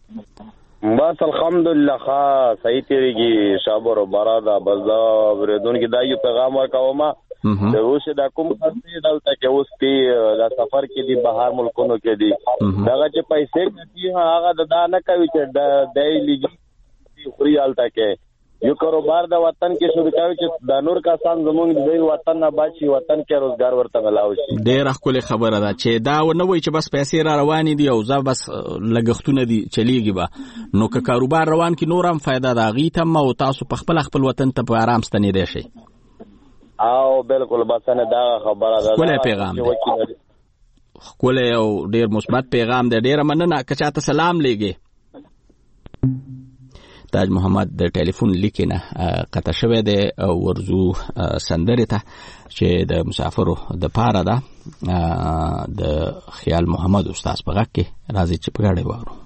S18: بس الحمدلله ښه صحیح تیریږي، شابر و برادا. بس دا ورېدونکي دا یو پیغام ورکوم د اوس د کوم څه دلته کې اوس په دا سفر کې دي بهر ملکونو کې دي دغه چې پیسې کوي هغه د دا نه کوي چې د دایلي خوري حالت کې یو کاروبار د وطن کې شروع کوي چې د نور کسان زمونږ د وطن نه بچي وطن کې روزګار ورته ملاوي شي.
S1: ډېر ښکلې خبره ده چې دا ونه وي چې بس پیسې را روانې دي او زه بس لګښتونه دي چلیږي به، نو که کاروبار روان کې نور هم فایده ده هغې ته هم او تاسو په خپل خپل وطن ته په آرام ستنېدی شئ.
S18: او بالکل بس نه دا خبره ده.
S1: ښکلی پیغام دی، ښکلی او ډېر مثبت پیغام دی. ډېره مننه. که چاته سلام لېږې؟ تاج محمد د ټلیفون لیکې نه قطع شوی دی او ورځو سندرې ته چې د مسافرو د پاره ده د خیال محمد استاد په غږ کې. راځي چې په ګاډۍ واورو.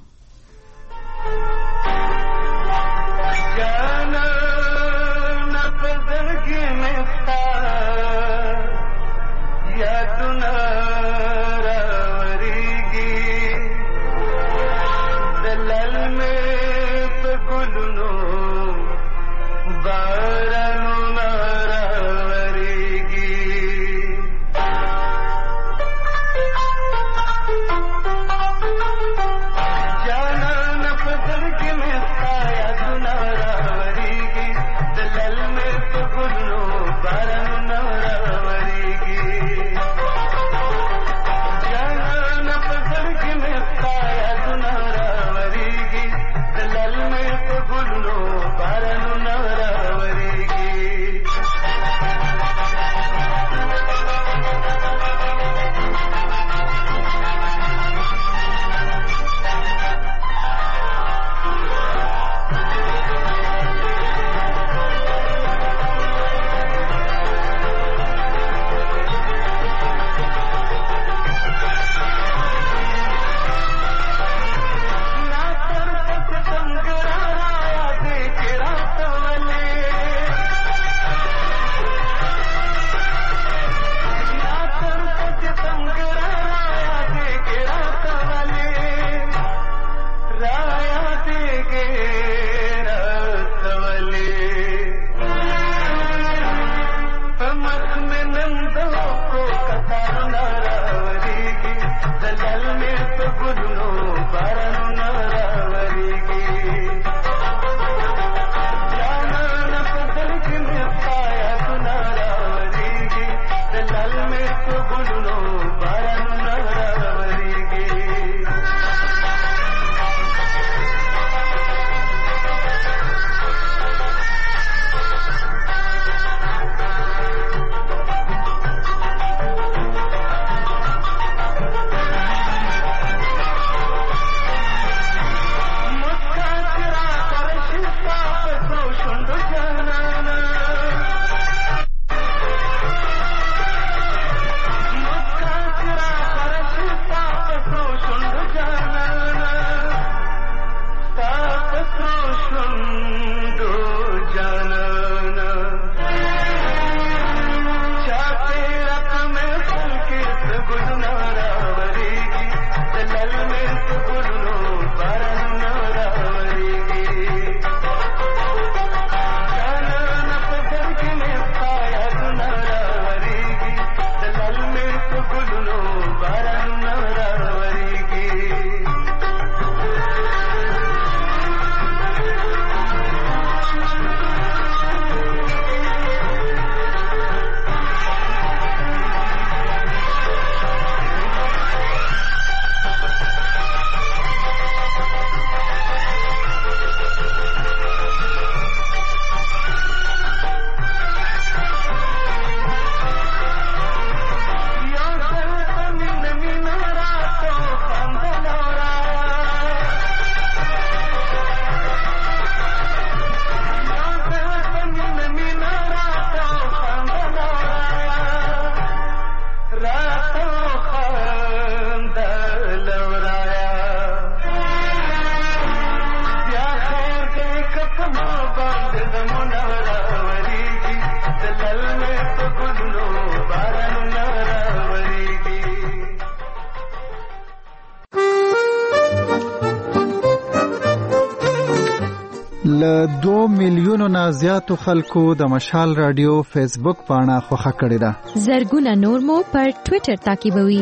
S3: له دوه میلیونو نه زیاتو خلکو د مشال رادیو فیسبوک پاڼه خوښه کړې ده.
S7: زرګونه نور مو پر ټوئیټر تعقیبوي.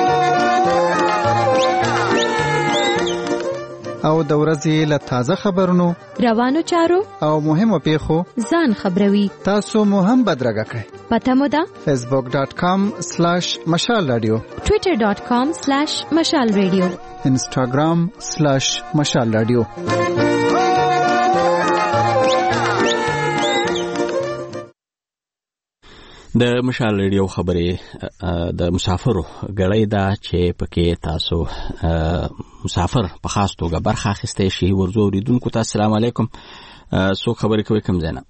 S3: او د ورځې له تازه خبرونو،
S7: روانو چارو
S3: او مهمو پیښو
S7: ځان خبروي.
S3: تاسو مو هم بدرګه کړئ.
S7: پته مو ده
S3: فیسبوک ډاٹ کام سلیش مشال رادیو،
S7: ټوئیټر ډاٹ کام سلیش مشال رادیو،
S3: انسټاګرام سلیش مشال رادیو.
S1: د مشال ریډیو خبرې د مسافرو غړې دا چې پکې تاسو مسافر په خاص توګه برخه اخیسته شي. ورزو ریدونکو ته السلام علیکم. سو خبرې کوي کوم زینا؟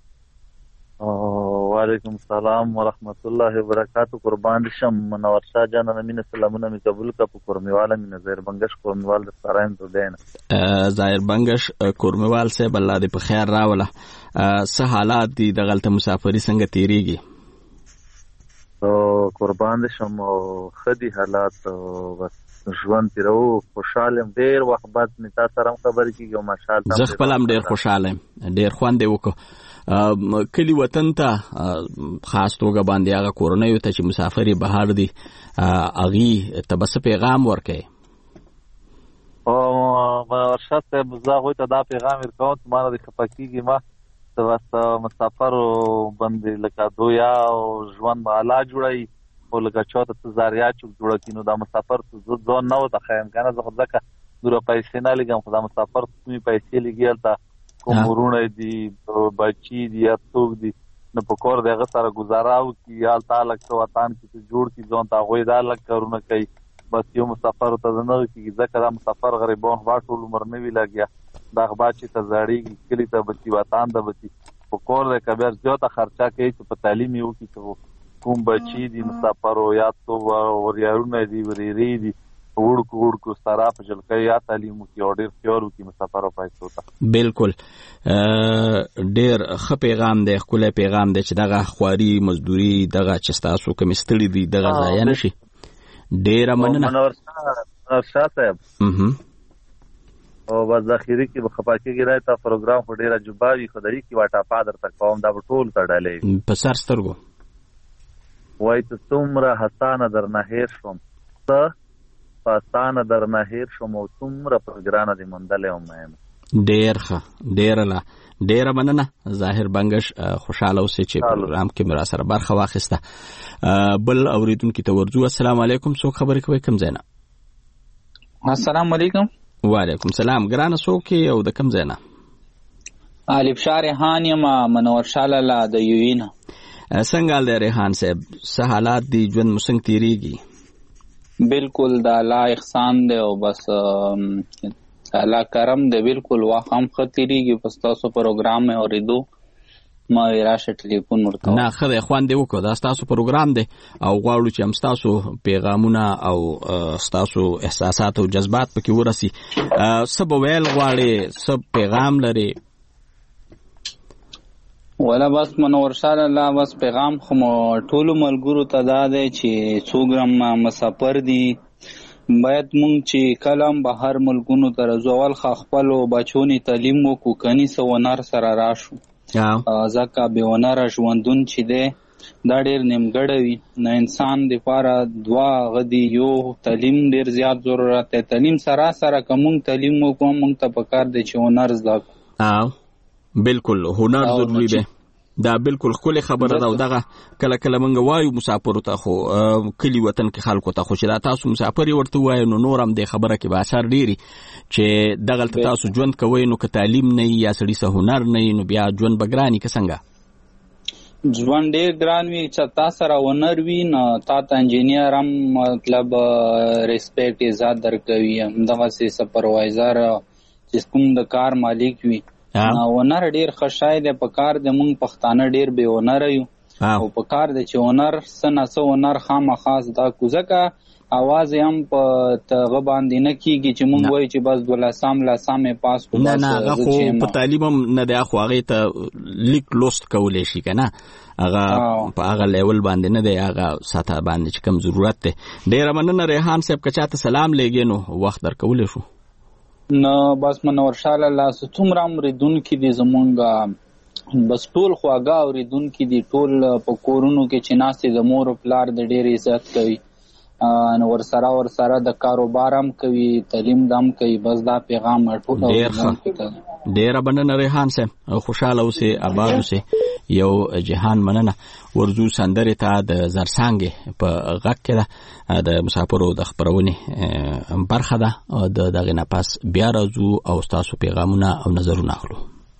S19: وعلیکم السلام ورحمت الله وبرکاتہ. قربان شم منور شاه جان نمینه سلامونه می قبول کا په کورمیواله می نظر بنگش کورمیوال د سارایم ته دین
S1: ظاهر بنگش کورمیوال سے بل د په خیر راوله. سه حالات دي د غلطه مسافری څنګه تیریږي؟
S19: تو قربان شم خدي حالات بس ژوند تیرو خوشاله ډیر وخت بعد می تاسو سره خبرې کیږي. ماشاءالله
S1: زه خپل هم ډیر خوشاله ډیر خوند وکړ. کلی وطن ته خاص توګه باندې هغه کورنۍ ته چې مسافر بهر دي اغي ته بس پیغام ورکړي.
S19: او ورشت بزاغوي ته دا پیغام ورکوم ما د خپکیږي ما تاسو مسافر باندې لکه دویا او ژوند بالا جوړي او لکه چاته ته زاریا چوک جوړ کینو دا مسافر ته ځون نه وته خیم کنه زه ځکه دوره پیسې نه لګم خو دا مسافر ته پیسې لګیل تا کومورونه دي بچی دي اتوک دي نه پکور دغه سره گزاراو کی حال تعالی تو وطن کی جوړ کی ځون تا غوي دا لګ کرونه کوي بس یو مسافر ته نه کی ځکه دا مسافر غریبون با ټول عمر نه وی لګیا دا غباچی ته زړی کلی ته بچی وطن د بچی پکور د کبیر زیاته خرچه کوي چې په تعلیم یو کی ته کوم بچی دي مسافر او یا تو وریارونه دي وریری دي وړکو وړکو سره په جلکې یا تعلیم کی اور ډیر پیورو کی مسافر او پایسو ته
S1: بالکل ډیر ښه پیغام دی، خپل پیغام دی چې دغه خواري مزدوري دغه چستاسو کوم استړي دي دغه ځای نه شي. ډیر مننه
S19: منور شاه صاحب. او بس ذخیره کې بخپاکي ګرای تا پروګرام په ډیره جوباوي خدای کی واټا پادر تک قوم دا ټول تړلې
S1: په سر سترګو
S19: وای ته څومره حسانه در نه هیر شوم ته حسانه در نه هیر شوم او څومره پروګرام دې مندلې ومه
S1: ډیر ښه ډیر لا ډیر مننه. ظاهر بنگش خوشاله اوسې چې پروګرام کې مرا سره برخه واخیسته. بل اوریدونکو ته ورجو السلام علیکم. څوک خبرې کوي کوم زینا؟
S20: السلام علیکم.
S1: وعلیکم السلام. ګرانه څوک او د کوم ځای نه؟
S20: الف شاه ریحان یم منور شاه لاله د یوین.
S1: څنګه حال دی ریحان صاحب؟ څه حالات دي؟ ژوند مو څنګه تیریږي؟
S20: بالکل د الله احسان دی او بس الله کرم دی. بالکل واخ هم ښه تیریږي. بس تاسو پروګرام مې اورېدو ما راشه ټلیفون ورته
S1: نه خدای خوان دی وکړه. دا تاسو پروګرام دی او غواړو چې هم تاسو پیغامونه او تاسو احساسات او جذبات پکې ورسي. سب ویل غواړي سب پیغام لري
S20: ولا بس منور شاه الله بس پیغام خو ټولو ملګرو ته دا دی چې څوګرام مسافر دي باید مونږ چې کلم بهر ملکونو ته رځول خپل بچونی تعلیم وکړو کني سو ونر سره راشو ځکه به ونر ژوندون چې دی دا ډیر نیمګړی وي. نه انسان د پاره دوا غدي یو تعلیم ډیر زیات ضرورت دی. تعلیم سره سره کوم تعلیم وکوم مونږ ته پکار دی چې هنر زده
S1: او بالکل هنر ضروری دی. دا بالکل خپل خبره ده. دغه کله کله مونږ وایو مسافر ته خو کلی وطن کې خلکو ته خو چې دا تاسو مسافر ورته وایو نو نورم د خبره کې به اثر ډیری چې دغه تاسو ژوند کوي نو که تعلیم نه یا سړی سه هنر نه نو بیا ژوند بګرانی که څنګه
S20: ژوند ډیر ګران وي. چې تاسو سره هنر وي نو تاسو انجینیر هم مطلب ریسپیکټ عزت درکوي. دغه سي سپروایزر چې کوم د کار مالک وي هنر ډیر خشای دی. په کار د مونږ پښتانه ډیر به هنر یو او په کار د چې هنر سنه سو هنر خامخاص دا کوزکه اواز هم په تغه باندې نه کیږي چې مونږ وایي چې بس دوله سام لا سامې پاس کو
S1: نه نه هغه خو په تعلیم هم نه دی. خو هغه ته لیک لوست کولای شي کنه هغه په هغه لیول باندې نه دی. هغه ساته باندې چې کوم ضرورت دی. ډیر مننه ریحان صاحب. کچا ته سلام لګې نو وخت درکول شو.
S20: نو بس منور شاه لاله څومره اوریدونکي دي زمونږ بس ټول خواږه اوریدونکي دي ټول په کورونو کې چې ناستې د مور او پلار د ډېر عزت کوي نو ورسره ورسره د کاروبار هم کوي تعلیم هم کوي بس دا پیغام ټول
S1: ډېره مننه ریحان صاحب خوشحاله اوسئ آباد اوسئ یو جهان مننه ورزو سندرې ته د زرڅانګې په غږ کې ده د مسافرو د خپرونې برخه ده د دغې نه پس بیا راځو او ستاسو پیغامونه او نظرونه اخلو.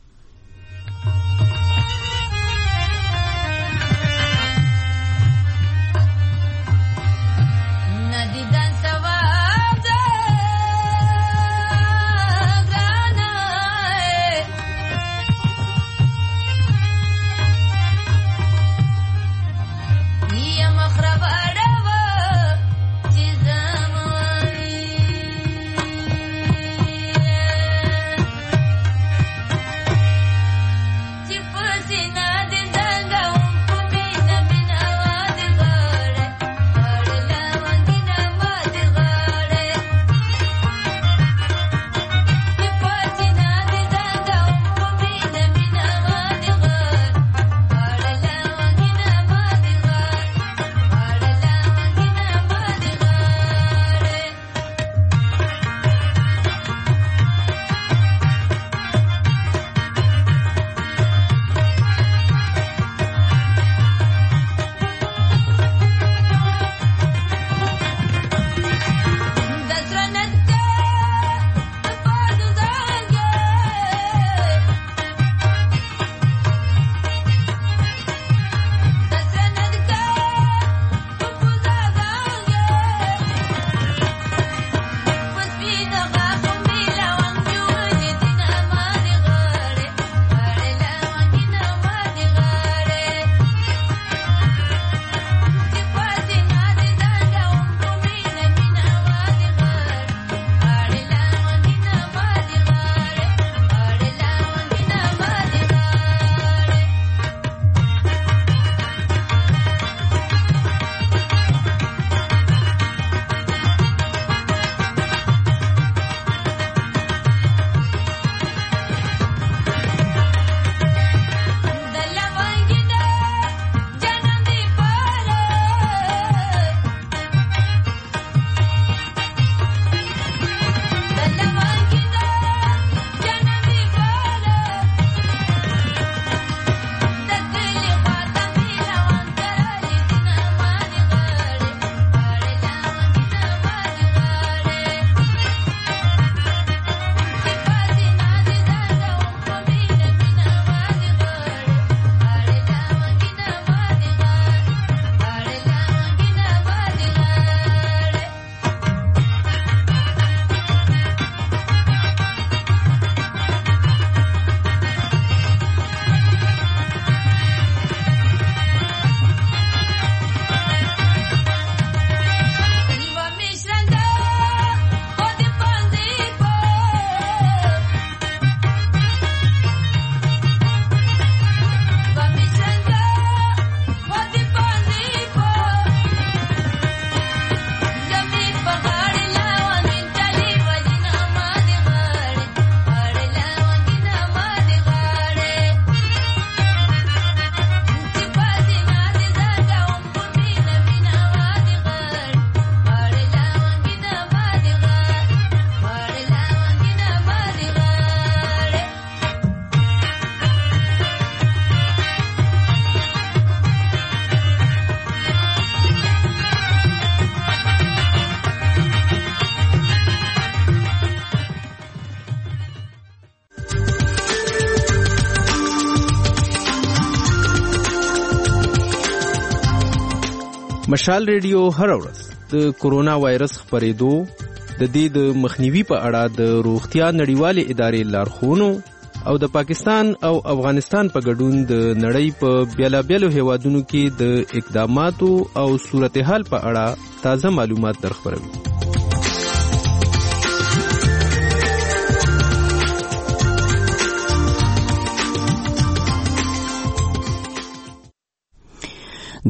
S21: مشال ریډیو هر ورځ د کورونا وایرس خپرېدو د دې د مخنیوي په اړه د روغتیا نړیوالې ادارې لارښوونو او د پاکستان او افغانستان په ګډون د نړۍ په بیلابیلو هیوادونو کې د اقداماتو او صورتحال په اړه تازه معلومات درخبروي.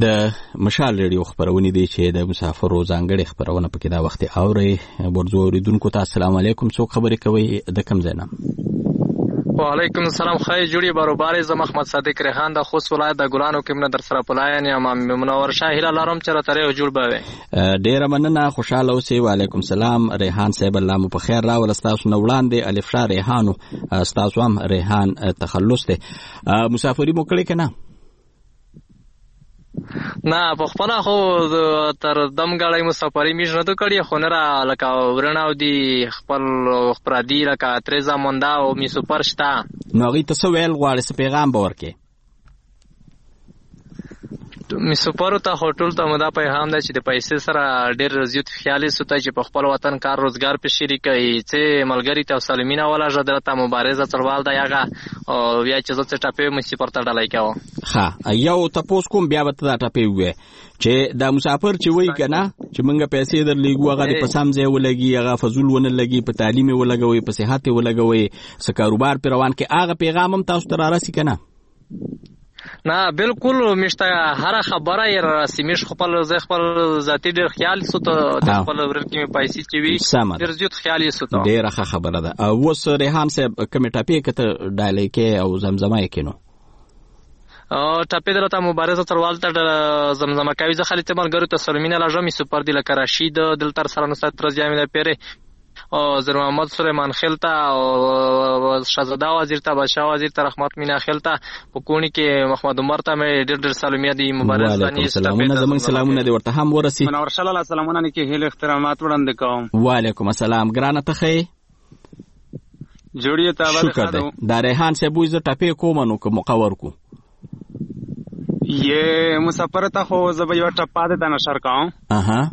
S1: د مشال ریډیو خبرونه دي چې د مسافرو ځانګړي خبرونه پکې دا وخت اوري. ورځو اوریدونکو ته السلام علیکم. څوک خبرې کوي د کوم ځای نه؟
S4: وعلیکم السلام. خی جوړي بروبارې زم احمد صادق ریحان د خوست ولایت د ګلانو کې من در سره پلاین یم. منور شاه هیله لرم چې راته جوړ به
S1: ډیر مننه. خوشاله اوسئ. وعلیکم السلام ریحان صاحب. الله مو په خیر راول. تاسو نو وړاندې الف شاه ریحانو تاسو هم ریحان تخلص ته مسافری مو کړی کنه؟
S4: نه په خپل خو تر دم غړای مسافری میش نه کړی خو نه را لکه ورناو دی خپل خبرادی لکه ترزا موندا او می سپر شتا
S1: نو غي تاسو ویل غواړئ څه پیغام باور کې
S4: می سپارو ته هوټل ته مدا پیغام دی چې د پیسې سره ډیر زیات خیالي سوته چې په خپل وطن کار روزګار په شریکي چې ملګری ته سالمینا ولا جدرته مبارزه تروال دی هغه او بیا چې زه ټاپې مې سپارته ډالای کاو.
S1: ها یو تاسو کوم بیا وته دا ټاپې وې چې دا مسافر چې وای کنه چې منګه پیسې درلېګو هغه په سم ځای ولګي هغه فزول ونه لګي په تعلیم ولګوي په صحت ولګوي س کاروبار پر روان کې هغه پیغام هم تاسو ته راسي کنه؟
S4: نه بالکل مشته هر خبره یې راسي مش خپل ز خپل ذاتی ډیر خیال سوته د خپل ورکې مې پیسې چې وي ډیر زیات خیال یې سوته
S1: ډیره ښه خبره ده. او وس ریحان صاحب کمه ټاپې کته ډالې کې او زمزمه یې کینو
S4: او ټاپې درته مبارزه تروال ته زمزمه کوي زه خالد ملګرو ته سلمینه لازمي سپر دی لکه رشید دلتر سره نو ستر ځامي د پیره او زر محمد سلیمان خلتا او شهزاده وزیر ته بادشاہ وزیر ته رحمت مینا خلتا په کونی کې محمد عمر ته مې ډېر ډېر سلامونه دي مبارک باندې
S1: سلامونه زمون سلامونه دي ورته هم ورسي.
S4: منور صلی الله سلامونه نه کې هله احترامات وړاندې کوم.
S1: وعلیکم السلام ګرانه ته خې
S4: جوړی ته
S1: شکر ده. دا ریحان صاحب وې ز ټاپې کوم نو کوم مقور کو
S4: یہ مسافر ته خو زبې یو ټپا ده نشر کاو
S1: اها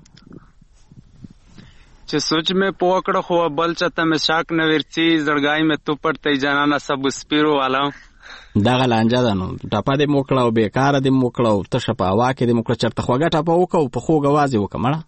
S4: چې سوچ میں پوکړه خو بل چته میں شاک نه ورچی زړګای میں تو پړتې جانانا سب سپیرو والا
S1: دا غلانجا ده نو ټپا دې موکړه او بیکار دې موکړه او ته شپه واکې دې موکړه چرته خوګه ټپا وکاو په خوګه وازي وکمړه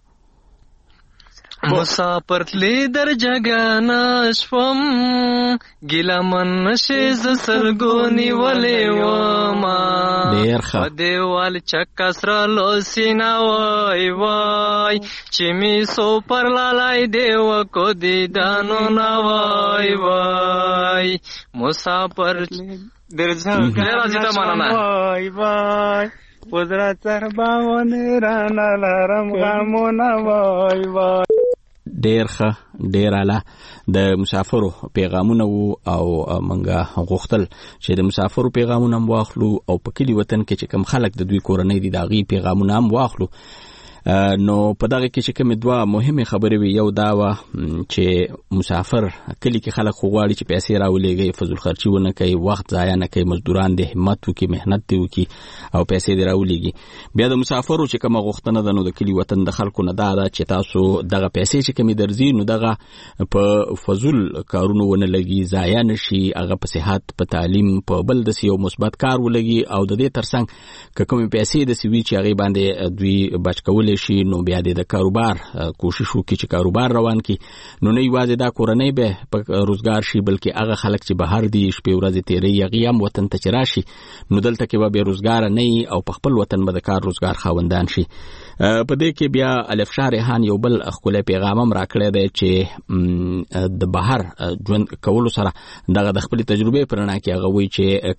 S4: مسافر تلی در جگانا شفم گیلا من نشی ز سرگونی ولی وما و دیوال چکا سرا لوسینا وای وای چی می سو پر لالای دیو کو دیدانو نا وای وای مسافر در جگانا وای وای وزرا چرباون رانا لارم غامونا وای وای.
S1: ډیر ښه ډیر اعلی. د مسافرو پیغامونه وو او منګه غوښتل چې د مسافرو پیغامونه هم واخلو او په کلی وطن کې چې کم خلک د دوی کورنۍ دي د هغې پیغامونه هم واخلو. نو په دغه کې چې کومې دوه مهمې خبرې وي یو دا وه چې مسافر کلی کې خلک خو غواړي چې پیسې راولېږي فضول خرچي ونه کوي وخت ضایع نه کوي مزدوران دې همت وکړي محنت دې وکړي او پیسې دې راولېږي. بیا د مسافرو چې کومه غوښتنه ده نو د کلي وطن د خلکو نه دا ده چې تاسو دغه پیسې چې کومې درځي نو دغه په فضول کارونو ونه لګي ضایع نه شي هغه په صحت په تعلیم په بل داسې یو مثبت کار ولګي او د دې ترڅنګ که کومې پیسې داسې وي چې هغې باندې دوی بچ کولی شي نو بیا د کاروبار کوشش وکړي چې کاروبار روان کړي نو نه یوازې دا کورنۍ به په روزګار شي بلکې هغه خلک چې بهر دي شپې ورځې تېروي هغې هم وطن ته چې راشي نو دلته کې به بې روزګاره نه وي او په خپل وطن به د کار روزګار خاوندان شي. په دې کې بیا الف شاه ریحان یو بل ښکلی پیغام هم راکړی دی چې د بهر ژوند کولو سره دغه د خپلې تجربې په رڼا کې هغه وایي چې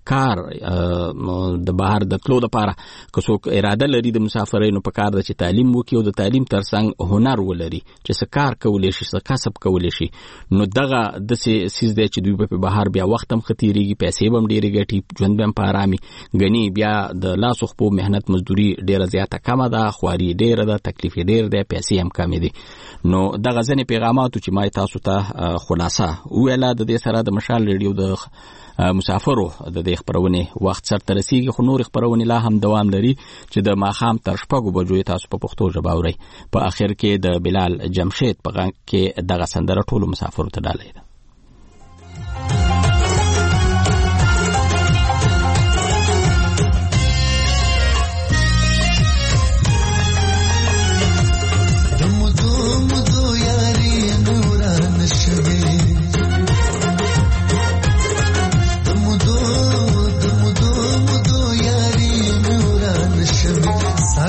S1: کار د بهر د تلو دپاره که څوک اراده لري د مسافرۍ نو په کار ده چې تعلیم وکړي او د تعلیم ترڅنګ هنر ولري چې څه کار کولی شي څه کسب کولی شي نو دغه داسې څیز دی چې دوی به په بهر بیا وخت هم ښه تېرېږي پیسې به هم ډېرې ګټي ژوند به هم په ارامي ګني بیا د لاسو خپو محنت مزدوري ډېره زیاته کمه ده خواري ډېره ده تکلیف یې ډېر دی پیسې هم کمې دي. نو دغه ځینې پیغاماتو چې ما تاسو ته خلاصه وویله د دې سره د مشال ریډیو د مسافرو د دې خپرونې وخت سرته رسیږي خو نورې خپرونې لا هم دوام لري چې د ماښام تر شپږو بجو تاسو په پښتو ژبه اورئ. په اخر کې د بلال جمشید په غږ کې دغه سندره ټولو مسافرو ته ډالۍ ده.
S22: Sa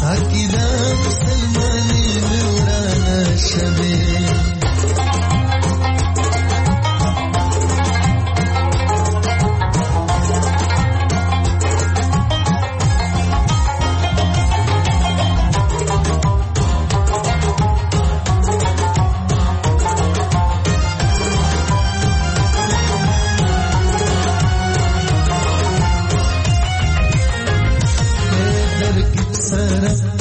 S5: عقیده مسلمانی میوړانه شوه Sarah